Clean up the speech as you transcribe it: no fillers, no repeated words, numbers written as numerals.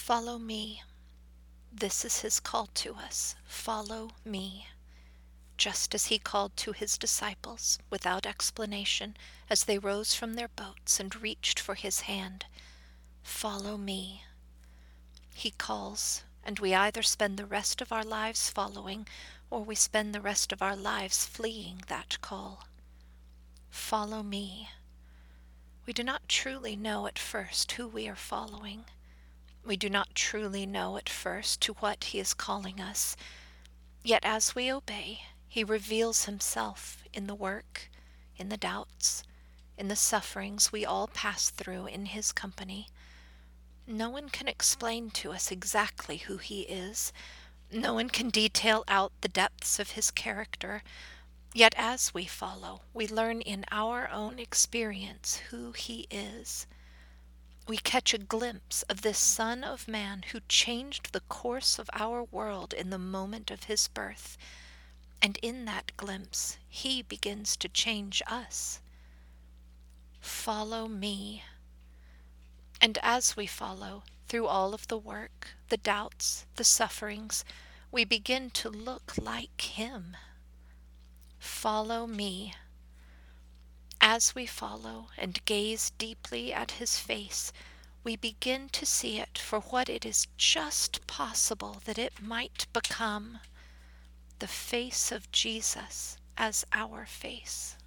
Follow me. This is his call to us. Follow me. Just as he called to his disciples, without explanation, as they rose from their boats and reached for his hand. Follow me. He calls, and we either spend the rest of our lives following, or we spend the rest of our lives fleeing that call. Follow me. We do not truly know at first who we are following. We do not truly know at first to what he is calling us. Yet as we obey, he reveals himself in the work, in the doubts, in the sufferings we all pass through in his company. No one can explain to us exactly who he is. No one can detail out the depths of his character. Yet as we follow, we learn in our own experience who he is. We catch a glimpse of this Son of Man who changed the course of our world in the moment of his birth, and in that glimpse he begins to change us. Follow me. And as we follow, through all of the work, the doubts, the sufferings, we begin to look like him. Follow me. As we follow and gaze deeply at his face, we begin to see it for what it is just possible that it might become, the face of Jesus as our face.